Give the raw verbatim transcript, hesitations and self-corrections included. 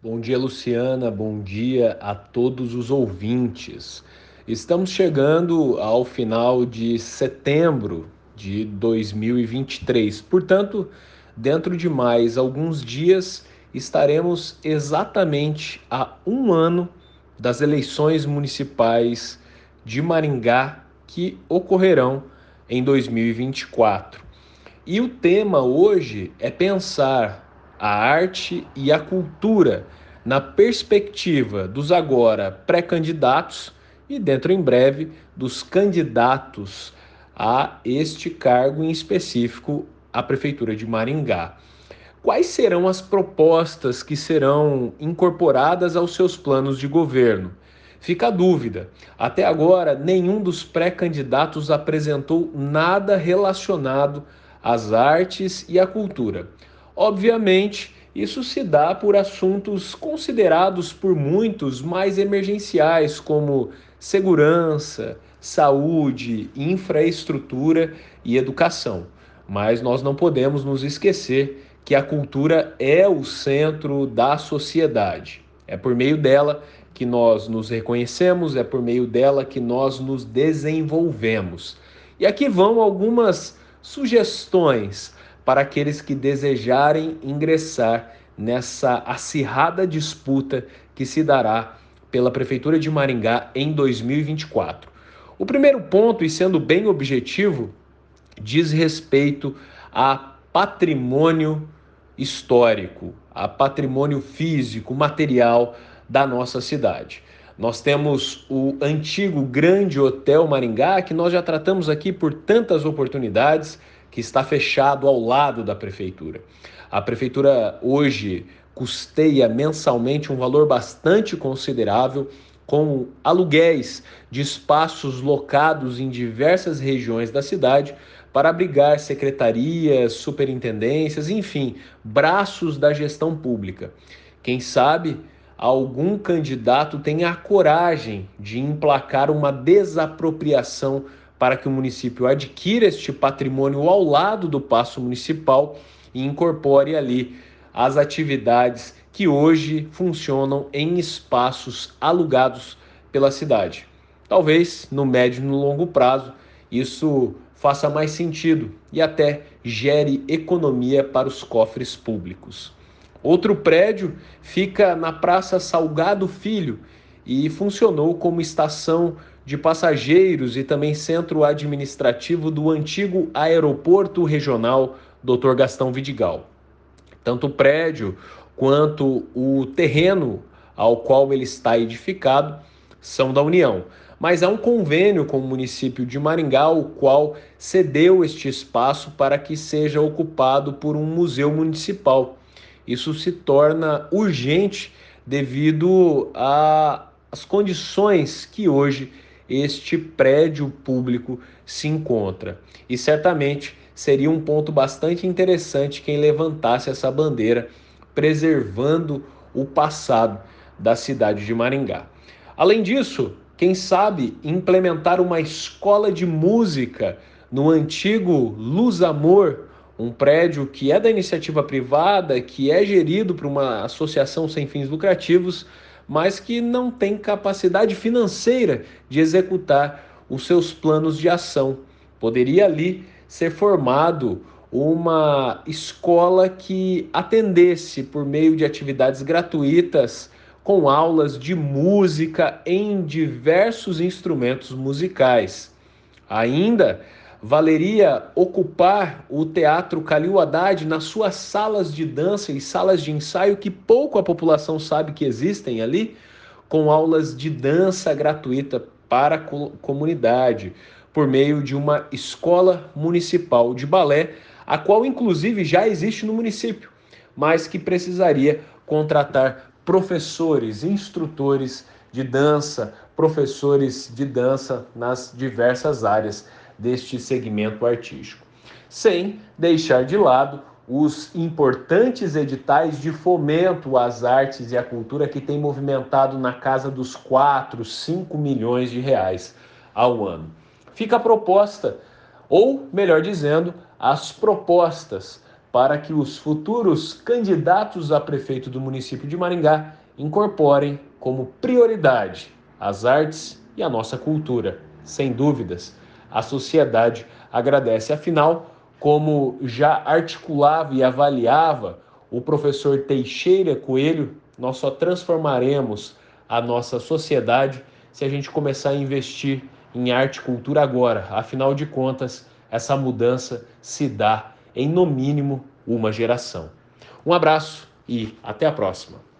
Bom dia, Luciana. Bom dia a todos os ouvintes. Estamos chegando ao final de setembro de dois mil e vinte e três. Portanto, dentro de mais alguns dias, estaremos exatamente a um ano das eleições municipais de Maringá que ocorrerão em dois mil e vinte e quatro. E o tema hoje é pensar a arte e a cultura na perspectiva dos agora pré-candidatos e, dentro em breve, dos candidatos a este cargo em específico, a Prefeitura de Maringá. Quais serão as propostas que serão incorporadas aos seus planos de governo? Fica a dúvida. Até agora, nenhum dos pré-candidatos apresentou nada relacionado às artes e à cultura. Obviamente, isso se dá por assuntos considerados por muitos mais emergenciais, como segurança, saúde, infraestrutura e educação. Mas nós não podemos nos esquecer que a cultura é o centro da sociedade. É por meio dela que nós nos reconhecemos, é por meio dela que nós nos desenvolvemos. E aqui vão algumas sugestões para aqueles que desejarem ingressar nessa acirrada disputa que se dará pela Prefeitura de Maringá em dois mil e vinte e quatro. O primeiro ponto, e sendo bem objetivo, diz respeito a patrimônio histórico, a patrimônio físico, material da nossa cidade. Nós temos o antigo Grande Hotel Maringá, que nós já tratamos aqui por tantas oportunidades, que está fechado ao lado da prefeitura. A prefeitura hoje custeia mensalmente um valor bastante considerável com aluguéis de espaços locados em diversas regiões da cidade para abrigar secretarias, superintendências, enfim, braços da gestão pública. Quem sabe algum candidato tenha a coragem de emplacar uma desapropriação para que o município adquira este patrimônio ao lado do Paço Municipal e incorpore ali as atividades que hoje funcionam em espaços alugados pela cidade. Talvez no médio e no longo prazo isso faça mais sentido e até gere economia para os cofres públicos. Outro prédio fica na Praça Salgado Filho e funcionou como estação de passageiros e também centro administrativo do antigo Aeroporto Regional doutor Gastão Vidigal. Tanto o prédio quanto o terreno ao qual ele está edificado são da União. Mas há um convênio com o município de Maringá, o qual cedeu este espaço para que seja ocupado por um museu municipal. Isso se torna urgente devido às condições que hoje este prédio público se encontra. E certamente seria um ponto bastante interessante quem levantasse essa bandeira, preservando o passado da cidade de Maringá. Além disso, quem sabe implementar uma escola de música no antigo Luz Amor, um prédio que é da iniciativa privada, que é gerido por uma associação sem fins lucrativos, mas que não tem capacidade financeira de executar os seus planos de ação. Poderia ali ser formado uma escola que atendesse por meio de atividades gratuitas com aulas de música em diversos instrumentos musicais. Ainda valeria ocupar o Teatro Calil Haddad nas suas salas de dança e salas de ensaio que pouco a população sabe que existem ali, com aulas de dança gratuita para a comunidade, por meio de uma escola municipal de balé, a qual inclusive já existe no município, mas que precisaria contratar professores, instrutores de dança, professores de dança nas diversas áreas deste segmento artístico. Sem deixar de lado os importantes editais de fomento às artes e à cultura que têm movimentado na casa dos quatro, cinco milhões de reais ao ano. Fica a proposta, ou melhor dizendo, as propostas para que os futuros candidatos a prefeito do município de Maringá incorporem como prioridade as artes e a nossa cultura. Sem dúvidas, a sociedade agradece. Afinal, como já articulava e avaliava o professor Teixeira Coelho, nós só transformaremos a nossa sociedade se a gente começar a investir em arte e cultura agora. Afinal de contas, essa mudança se dá em no mínimo uma geração. Um abraço e até a próxima.